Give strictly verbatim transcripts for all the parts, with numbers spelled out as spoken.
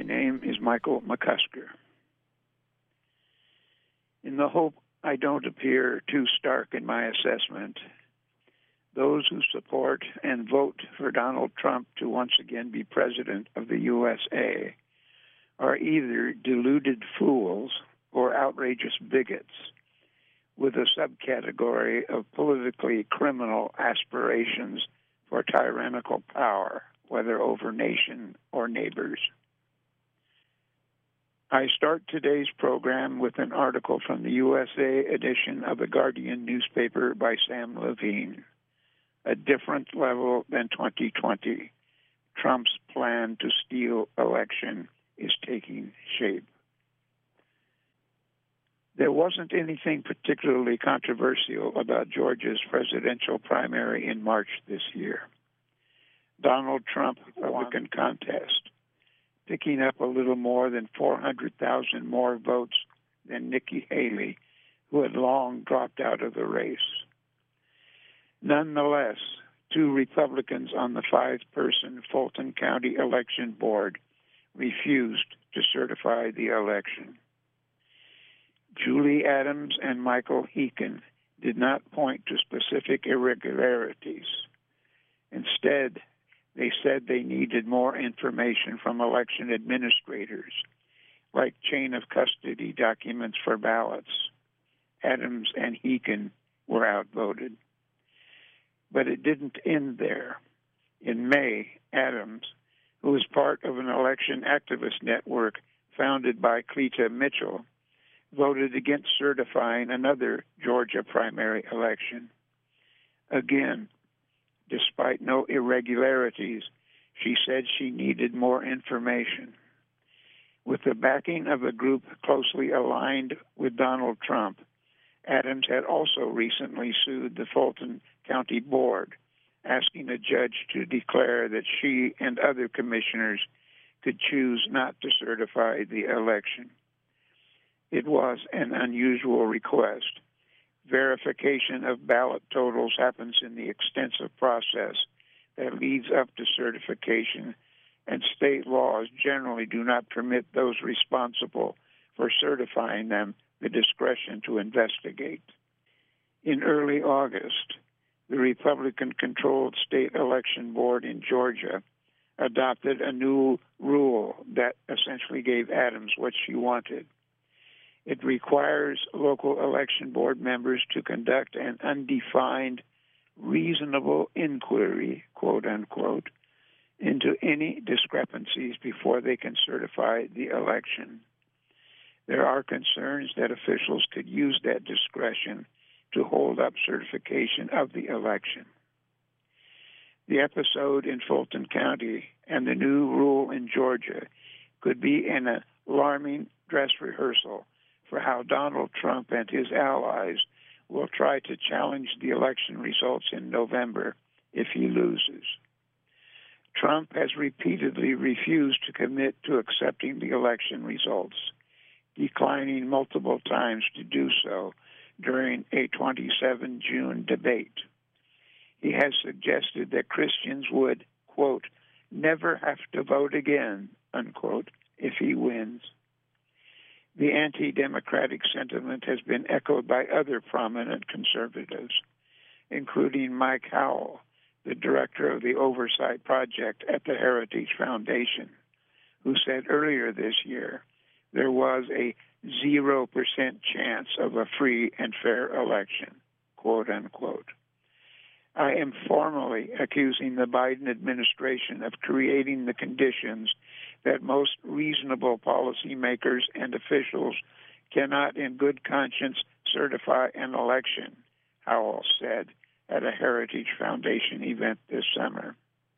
name is Michael McCusker. In the hope I don't appear too stark in my assessment, those who support and vote for Donald Trump to once again be president of the U S A are either deluded fools or outrageous bigots with a subcategory of politically criminal aspirations for tyrannical power, whether over nation or neighbors. I start today's program with an article from the U S A edition of the Guardian newspaper by Sam Levine. A different level than twenty twenty. Trump's plan to steal election is taking shape. There wasn't anything particularly controversial about Georgia's presidential primary in March this year. Donald Trump Republican contest, picking up a little more than four hundred thousand more votes than Nikki Haley, who had long dropped out of the race. Nonetheless, two Republicans on the five-person Fulton County Election Board refused to certify the election. Julie Adams and Michael Heekin did not point to specific irregularities. Instead, they said they needed more information from election administrators, like chain of custody documents for ballots. Adams and Heekin were outvoted. But it didn't end there. In May, Adams, who was part of an election activist network founded by Cleta Mitchell, voted against certifying another Georgia primary election. Again, despite no irregularities, she said she needed more information. With the backing of a group closely aligned with Donald Trump, Adams had also recently sued the Fulton County Board, asking a judge to declare that she and other commissioners could choose not to certify the election. It was an unusual request. Verification of ballot totals happens in the extensive process that leads up to certification, and state laws generally do not permit those responsible for certifying them the discretion to investigate. In early August, the Republican-controlled state election board in Georgia adopted a new rule that essentially gave Adams what she wanted. It requires local election board members to conduct an undefined, reasonable inquiry, quote unquote, into any discrepancies before they can certify the election. There are concerns that officials could use that discretion to hold up certification of the election. The episode in Fulton County and the new rule in Georgia could be an alarming dress rehearsal for how Donald Trump and his allies will try to challenge the election results in November if he loses. Trump has repeatedly refused to commit to accepting the election results, declining multiple times to do so during a twenty-seven June debate. He has suggested that Christians would, quote, never have to vote again, unquote, if he wins. The anti-democratic sentiment has been echoed by other prominent conservatives, including Mike Howell, the director of the Oversight Project at the Heritage Foundation, who said earlier this year there was a zero percent chance of a free and fair election, quote unquote. I am formally accusing the Biden administration of creating the conditions that most reasonable policymakers and officials cannot in good conscience certify an election, Howell said at a Heritage Foundation event this summer.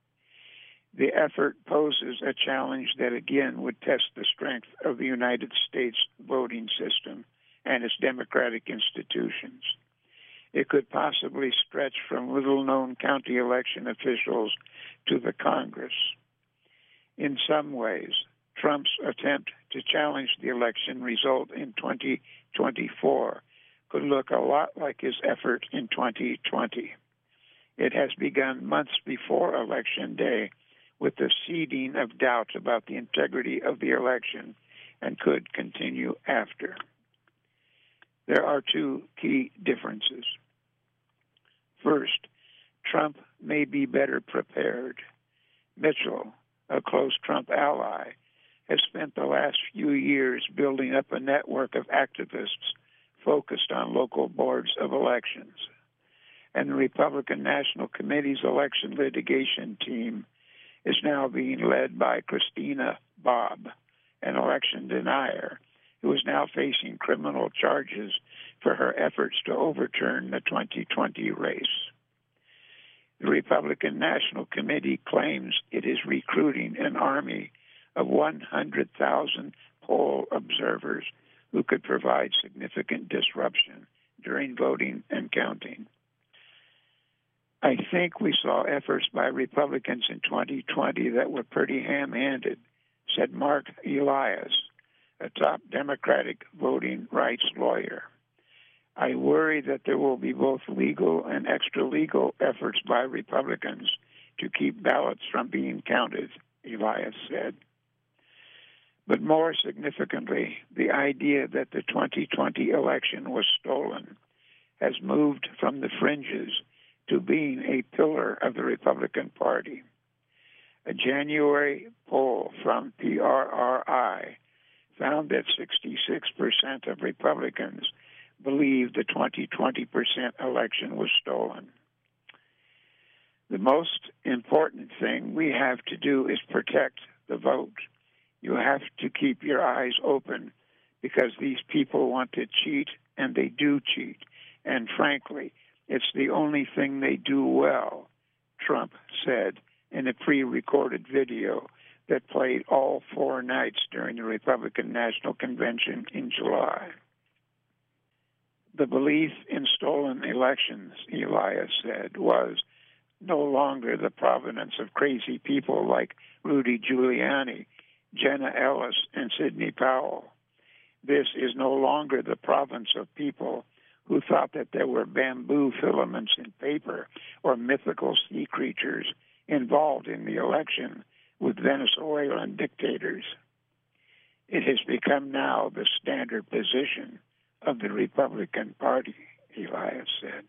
The effort poses a challenge that again would test the strength of the United States voting system and its democratic institutions. It could possibly stretch from little-known county election officials to the Congress. In some ways, Trump's attempt to challenge the election result in twenty twenty-four could look a lot like his effort in twenty twenty. It has begun months before Election Day with the seeding of doubt about the integrity of the election and could continue after. There are two key differences. First, Trump may be better prepared. Mitchell, a close Trump ally, has spent the last few years building up a network of activists focused on local boards of elections. And the Republican National Committee's election litigation team is now being led by Christina Bobb, an election denier who is now facing criminal charges for her efforts to overturn the twenty twenty race. The Republican National Committee claims it is recruiting an army of one hundred thousand poll observers who could provide significant disruption during voting and counting. I think we saw efforts by Republicans in twenty twenty that were pretty ham-handed, said Mark Elias, a top Democratic voting rights lawyer. I worry that there will be both legal and extra-legal efforts by Republicans to keep ballots from being counted, Elias said. But more significantly, the idea that the twenty twenty election was stolen has moved from the fringes to being a pillar of the Republican Party. A January poll from P R R I found that sixty-six percent of Republicans believe the twenty twenty percent election was stolen. The most important thing we have to do is protect the vote. You have to keep your eyes open because these people want to cheat, and they do cheat. And frankly, it's the only thing they do well, Trump said in a pre-recorded video that played all four nights during the Republican National Convention in July. The belief in stolen elections, Elias said, was no longer the provenance of crazy people like Rudy Giuliani, Jenna Ellis, and Sidney Powell. This is no longer the province of people who thought that there were bamboo filaments in paper or mythical sea creatures involved in the election with Venezuelan dictators. It has become now the standard position of the Republican Party, Elias said.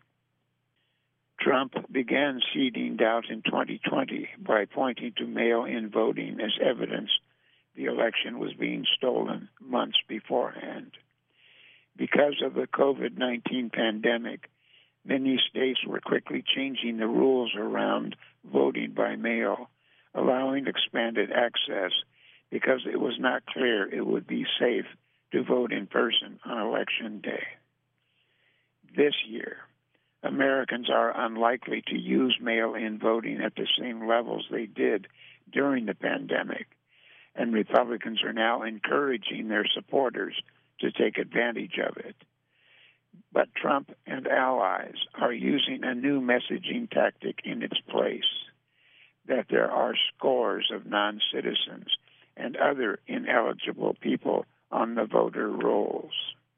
Trump began seeding doubt in twenty twenty by pointing to mail-in voting as evidence the election was being stolen months beforehand. Because of the COVID nineteen pandemic, many states were quickly changing the rules around voting by mail, allowing expanded access because it was not clear it would be safe to vote in person on Election Day. This year, Americans are unlikely to use mail-in voting at the same levels they did during the pandemic, and Republicans are now encouraging their supporters to take advantage of it. But Trump and allies are using a new messaging tactic in its place, that there are scores of non-citizens and other ineligible people on the voter rolls.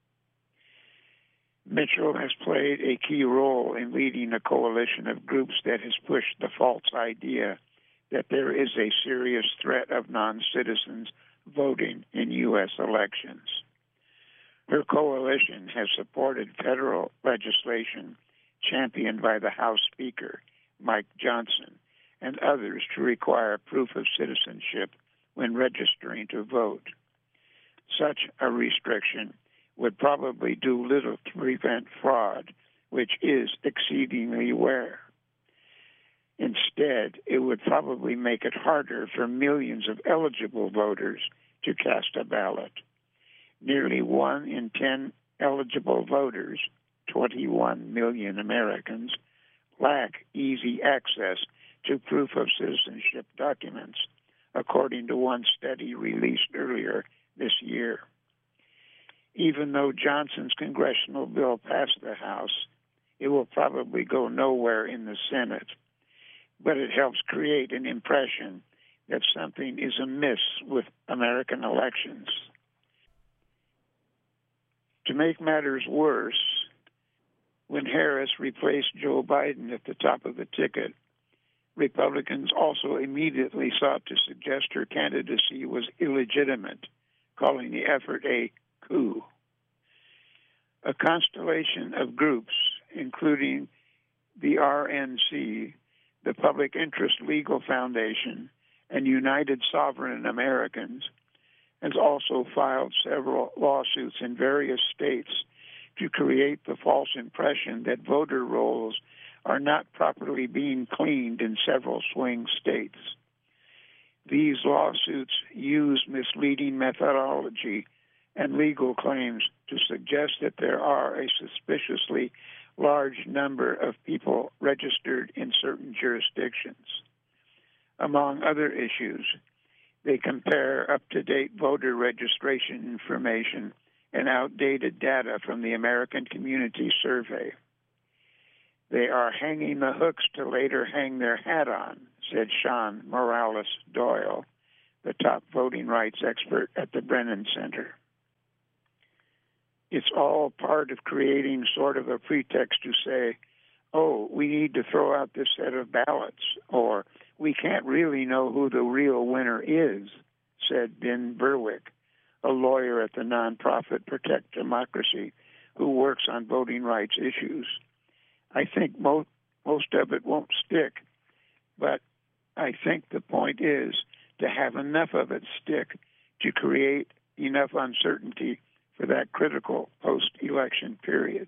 Mitchell has played a key role in leading a coalition of groups that has pushed the false idea that there is a serious threat of non-citizens voting in U S elections. Her coalition has supported federal legislation championed by the House Speaker, Mike Johnson, and others to require proof of citizenship when registering to vote. Such a restriction would probably do little to prevent fraud, which is exceedingly rare. Instead, it would probably make it harder for millions of eligible voters to cast a ballot. Nearly one in ten eligible voters, twenty-one million Americans, lack easy access to proof of citizenship documents, according to one study released earlier this year. Even though Johnson's congressional bill passed the House, it will probably go nowhere in the Senate, but it helps create an impression that something is amiss with American elections. To make matters worse, when Harris replaced Joe Biden at the top of the ticket, Republicans also immediately sought to suggest her candidacy was illegitimate, calling the effort a coup. A constellation of groups, including the R N C, the Public Interest Legal Foundation, and United Sovereign Americans, has also filed several lawsuits in various states to create the false impression that voter rolls are not properly being cleaned in several swing states. These lawsuits use misleading methodology and legal claims to suggest that there are a suspiciously large number of people registered in certain jurisdictions. Among other issues, they compare up-to-date voter registration information and outdated data from the American Community Survey. They are hanging the hooks to later hang their hat on, said Sean Morales Doyle, the top voting rights expert at the Brennan Center. It's all part of creating sort of a pretext to say, oh, we need to throw out this set of ballots, or we can't really know who the real winner is, said Ben Berwick, a lawyer at the nonprofit Protect Democracy who works on voting rights issues. I think most, most of it won't stick, but I think the point is to have enough of it stick to create enough uncertainty for that critical post-election period.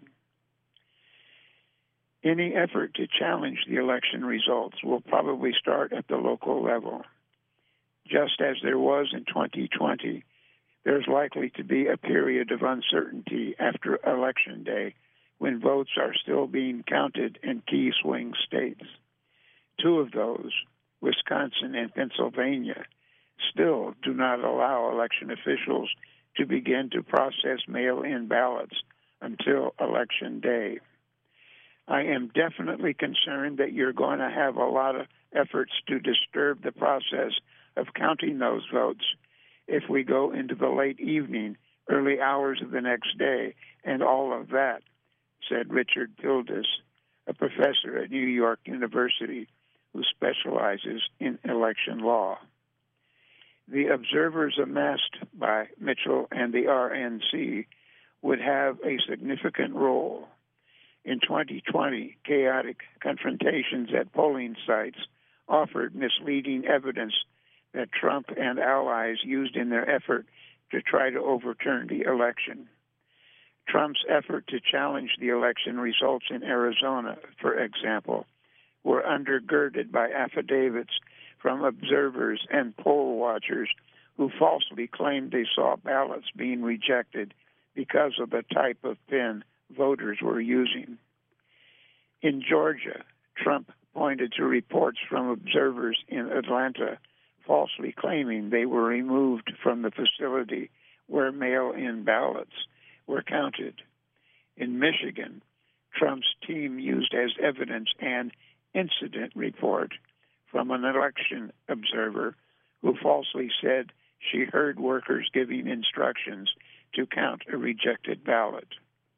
Any effort to challenge the election results will probably start at the local level. Just as there was in twenty twenty, there's likely to be a period of uncertainty after Election Day when votes are still being counted in key swing states. Two of those, Wisconsin and Pennsylvania, still do not allow election officials to begin to process mail-in ballots until Election Day. I am definitely concerned that you're going to have a lot of efforts to disturb the process of counting those votes if we go into the late evening, early hours of the next day, and all of that, said Richard Pildes, a professor at New York University who specializes in election law. The observers amassed by Mitchell and the R N C would have a significant role. In twenty twenty, chaotic confrontations at polling sites offered misleading evidence that Trump and allies used in their effort to try to overturn the election. Trump's effort to challenge the election results in Arizona, for example, were undergirded by affidavits from observers and poll watchers who falsely claimed they saw ballots being rejected because of the type of pen voters were using. In Georgia, Trump pointed to reports from observers in Atlanta falsely claiming they were removed from the facility where mail-in ballots were counted. In Michigan, Trump's team used as evidence an incident report from an election observer who falsely said she heard workers giving instructions to count a rejected ballot.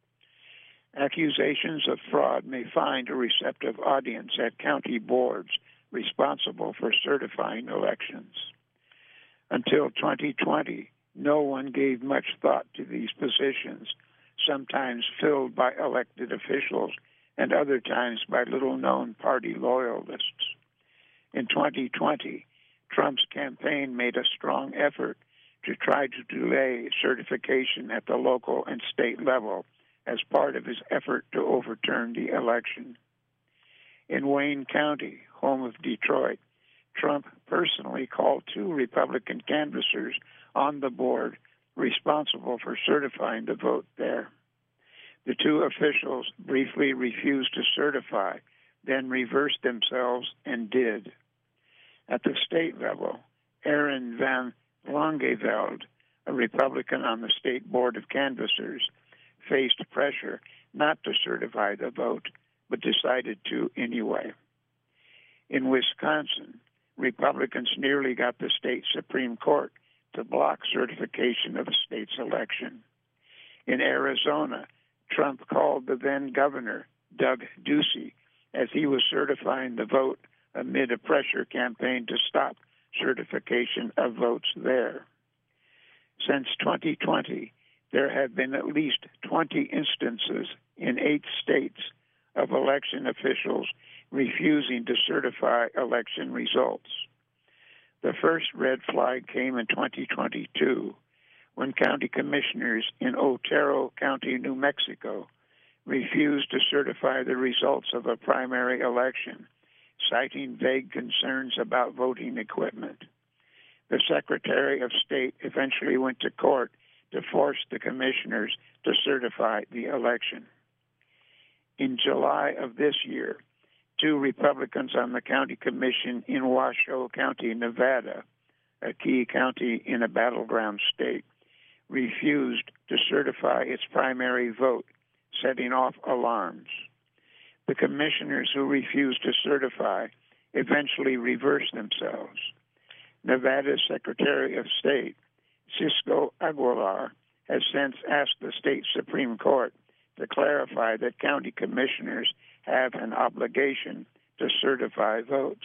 Accusations of fraud may find a receptive audience at county boards responsible for certifying elections. Until twenty twenty, no one gave much thought to these positions, sometimes filled by elected officials and other times by little-known party loyalists. In twenty twenty, Trump's campaign made a strong effort to try to delay certification at the local and state level as part of his effort to overturn the election. In Wayne County, home of Detroit, Trump personally called two Republican canvassers on the board responsible for certifying the vote there. The two officials briefly refused to certify, then reversed themselves and did. At the state level, Aaron Van Langeveld, a Republican on the State Board of Canvassers, faced pressure not to certify the vote, but decided to anyway. In Wisconsin, Republicans nearly got the state Supreme Court to block certification of the state's election. In Arizona, Trump called the then governor, Doug Ducey, as he was certifying the vote amid a pressure campaign to stop certification of votes there. Since twenty twenty, there have been at least twenty instances in eight states of election officials refusing to certify election results. The first red flag came in twenty twenty-two when county commissioners in Otero County, New Mexico, refused to certify the results of a primary election, citing vague concerns about voting equipment. The Secretary of State eventually went to court to force the commissioners to certify the election. In July of this year, two Republicans on the county commission in Washoe County, Nevada, a key county in a battleground state, refused to certify its primary vote, setting off alarms. The commissioners who refused to certify eventually reversed themselves. Nevada's Secretary of State, Cisco Aguilar, has since asked the state Supreme Court to clarify that county commissioners have an obligation to certify votes.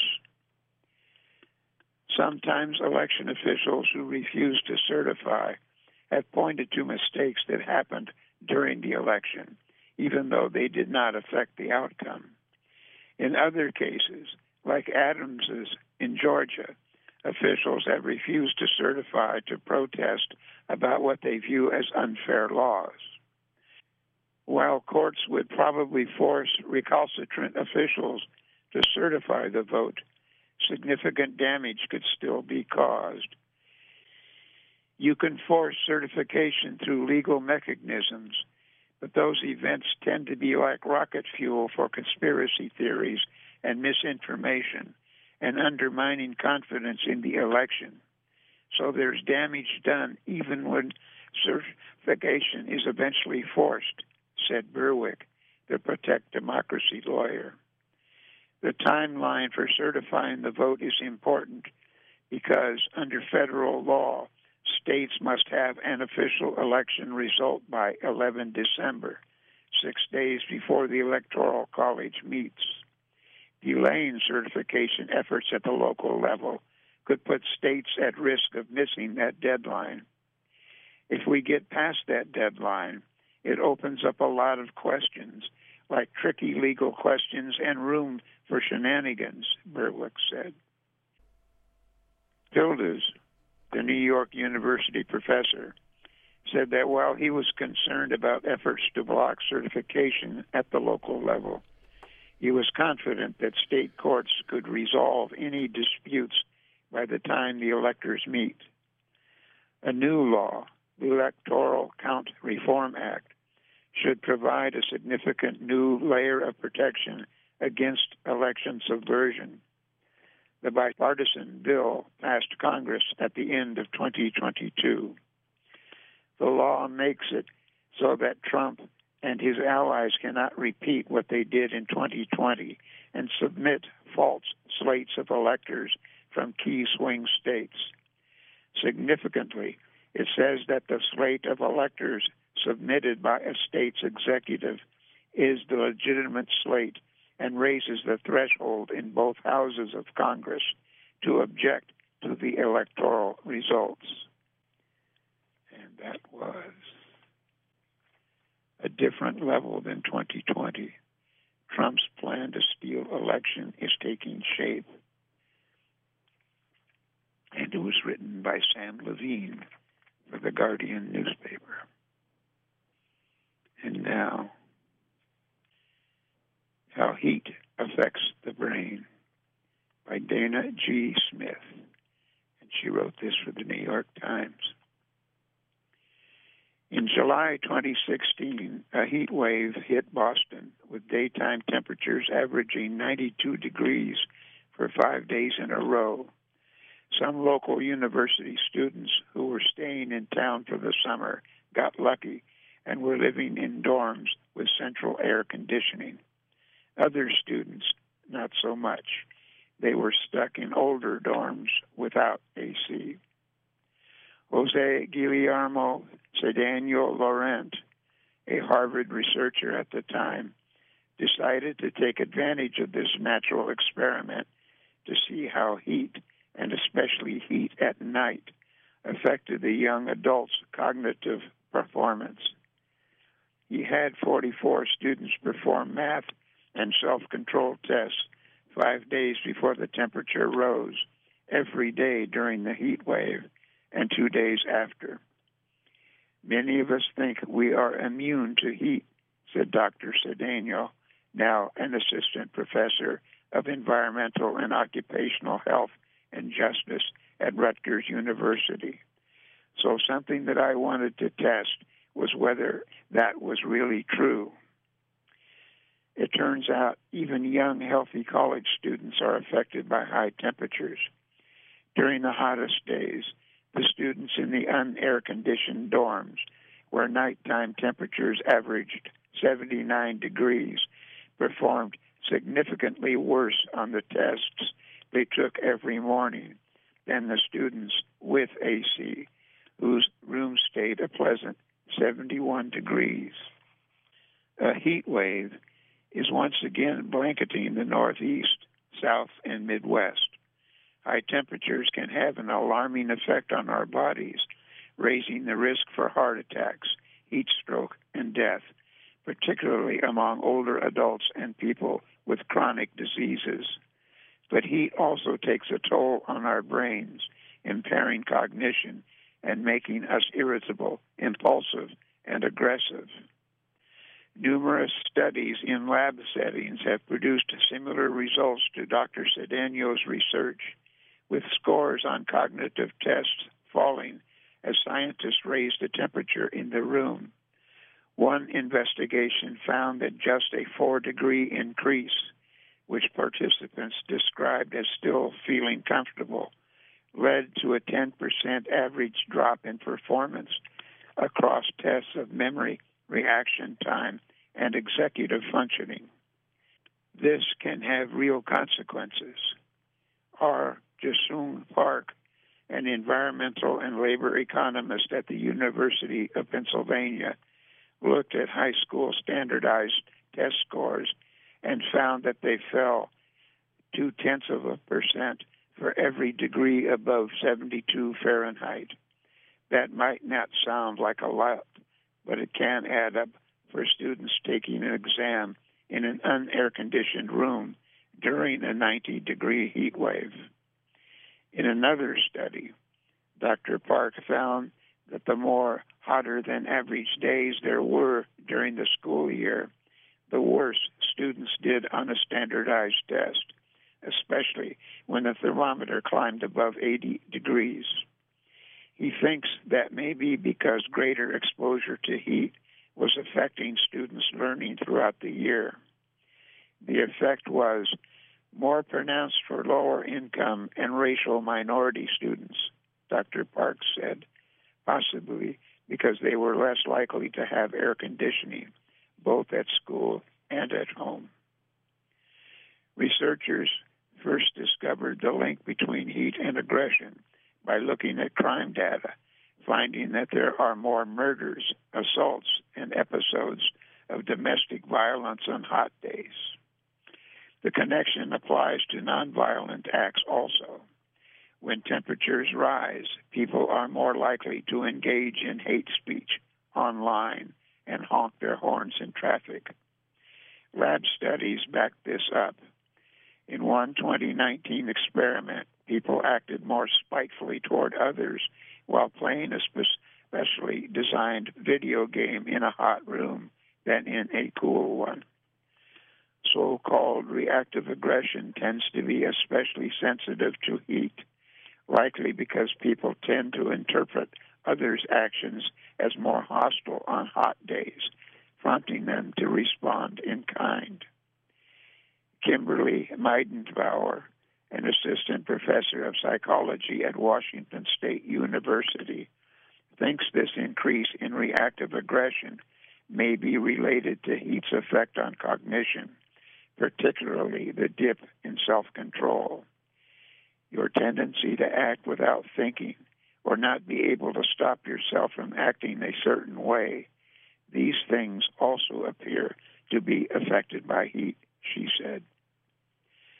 Sometimes election officials who refuse to certify have pointed to mistakes that happened during the election, even though they did not affect the outcome. In other cases, like Adams's in Georgia, officials have refused to certify to protest about what they view as unfair laws. While courts would probably force recalcitrant officials to certify the vote, significant damage could still be caused. You can force certification through legal mechanisms, but those events tend to be like rocket fuel for conspiracy theories and misinformation and undermining confidence in the election. So there's damage done even when certification is eventually forced, said Berwick, the Protect Democracy lawyer. The timeline for certifying the vote is important because under federal law, states must have an official election result by the eleventh of December, six days before the Electoral College meets. Delaying certification efforts at the local level could put states at risk of missing that deadline. If we get past that deadline, it opens up a lot of questions, like tricky legal questions and room for shenanigans, Berwick said. Pildes, the New York University professor, said that while he was concerned about efforts to block certification at the local level, he was confident that state courts could resolve any disputes by the time the electors meet. A new law, the Electoral Count Reform Act, should provide a significant new layer of protection against election subversion. The bipartisan bill passed Congress at the end of twenty twenty-two. The law makes it so that Trump and his allies cannot repeat what they did in twenty twenty and submit false slates of electors from key swing states. Significantly, it says that the slate of electors submitted by a state's executive is the legitimate slate and raises the threshold in both houses of Congress to object to the electoral results. And that was a different level than twenty twenty. Trump's plan to steal election is taking shape. And it was written by Sam Levine for the Guardian newspaper. And now, How Heat Affects the Brain by Dana G. Smith. And she wrote this for the New York Times. In July twenty sixteen, a heat wave hit Boston with daytime temperatures averaging ninety-two degrees for five days in a row. Some local university students who were staying in town for the summer got lucky and were living in dorms with central air conditioning. Other students, not so much. They were stuck in older dorms without A C. Jose Guillermo Cedeno Laurent, a Harvard researcher at the time, decided to take advantage of this natural experiment to see how heat, and especially heat at night, affected the young adult's cognitive performance. He had forty-four students perform math and self-control tests five days before the temperature rose, every day during the heat wave, and two days after. Many of us think we are immune to heat, said Doctor Cedeno, now an assistant professor of environmental and occupational health and justice at Rutgers University. So something that I wanted to test was whether that was really true. It turns out even young, healthy college students are affected by high temperatures. During the hottest days, the students in the un-air-conditioned dorms, where nighttime temperatures averaged seventy-nine degrees, performed significantly worse on the tests they took every morning than the students with A C, whose room stayed a pleasant seventy-one degrees. A heat wave is once again blanketing the Northeast, South, and Midwest. High temperatures can have an alarming effect on our bodies, raising the risk for heart attacks, heat stroke, and death, particularly among older adults and people with chronic diseases. But heat also takes a toll on our brains, impairing cognition and making us irritable, impulsive, and aggressive. Numerous studies in lab settings have produced similar results to Doctor Cedeno's research, with scores on cognitive tests falling as scientists raised the temperature in the room. One investigation found that just a four-degree increase, which participants described as still feeling comfortable, led to a ten percent average drop in performance across tests of memory, reaction time, and executive functioning. This can have real consequences. R. Jae-Sung Park, an environmental and labor economist at the University of Pennsylvania, looked at high school standardized test scores and found that they fell two-tenths of a percent for every degree above seventy-two Fahrenheit. That might not sound like a lot, but it can add up for students taking an exam in an un-air-conditioned room during a ninety-degree heat wave. In another study, Doctor Park found that the more hotter-than-average days there were during the school year, the worse students did on a standardized test, especially when the thermometer climbed above eighty degrees. He thinks that may be because greater exposure to heat was affecting students' learning throughout the year. The effect was more pronounced for lower income and racial minority students, Doctor Park said, possibly because they were less likely to have air conditioning, both at school and at home. Researchers first discovered the link between heat and aggression by looking at crime data, finding that there are more murders, assaults, and episodes of domestic violence on hot days. The connection applies to nonviolent acts also. When temperatures rise, people are more likely to engage in hate speech online and honk their horns in traffic. Lab studies back this up. In one twenty nineteen experiment, people acted more spitefully toward others while playing a specially designed video game in a hot room than in a cool one. So-called reactive aggression tends to be especially sensitive to heat, likely because people tend to interpret others' actions as more hostile on hot days, prompting them to respond in kind. Kimberly Meidenbauer, an assistant professor of psychology at Washington State University, thinks this increase in reactive aggression may be related to heat's effect on cognition, particularly the dip in self-control. Your tendency to act without thinking or not be able to stop yourself from acting a certain way, these things also appear to be affected by heat, she said.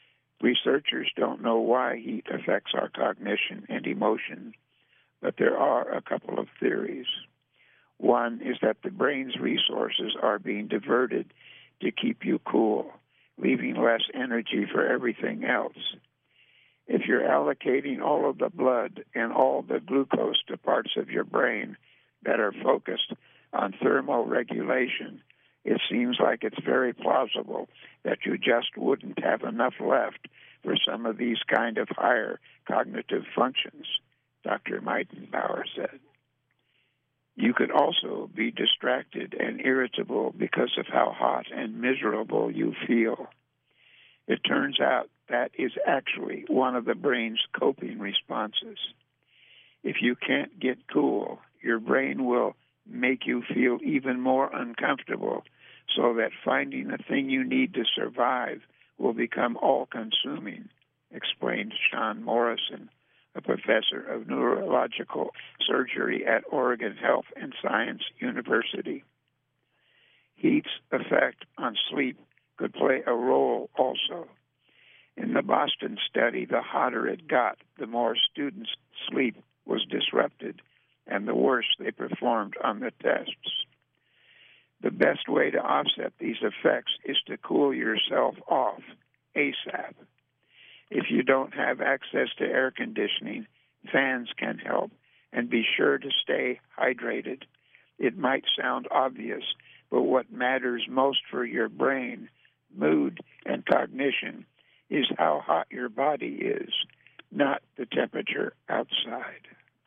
Researchers don't know why heat affects our cognition and emotion, but there are a couple of theories. One is that the brain's resources are being diverted to keep you cool, leaving less energy for everything else. If you're allocating all of the blood and all the glucose to parts of your brain that are focused on thermal regulation, it seems like it's very plausible that you just wouldn't have enough left for some of these kind of higher cognitive functions, Doctor Meitenbauer said. You could also be distracted and irritable because of how hot and miserable you feel. It turns out that is actually one of the brain's coping responses. If you can't get cool, your brain will make you feel even more uncomfortable, so that finding the thing you need to survive will become all-consuming, explained Sean Morrison, a professor of neurological surgery at Oregon Health and Science University. Heat's effect on sleep could play a role also. In the Boston study, the hotter it got, the more students' sleep was disrupted, and the worse they performed on the tests. The best way to offset these effects is to cool yourself off ASAP. If you don't have access to air conditioning, fans can help, and be sure to stay hydrated. It might sound obvious, but what matters most for your brain, mood, and cognition is how hot your body is, not the temperature outside.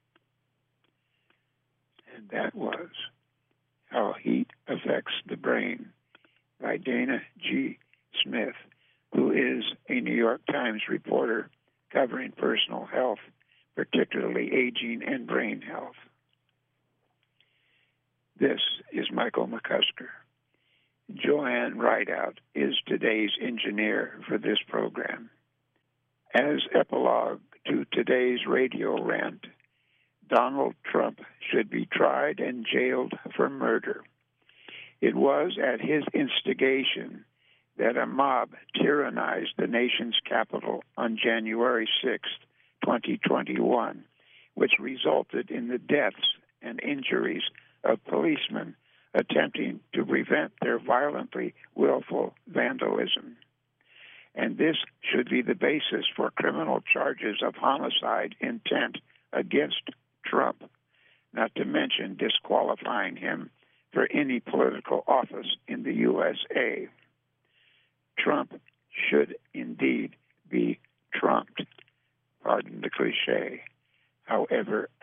And that was How Heat Affects the Brain by Dana G. Smith, who is a New York Times reporter covering personal health, particularly aging and brain health. This is Michael McCusker. Joanne Rideout is today's engineer for this program. As epilogue to today's radio rant, Donald Trump should be tried and jailed for murder. It was at his instigation that a mob tyrannized the nation's capital on January sixth, twenty twenty-one, which resulted in the deaths and injuries of policemen attempting to prevent their violently willful vandalism. And this should be the basis for criminal charges of homicide intent against Trump, not to mention disqualifying him for any political office in the U S A. Trump should indeed be trumped, pardon the cliche. However,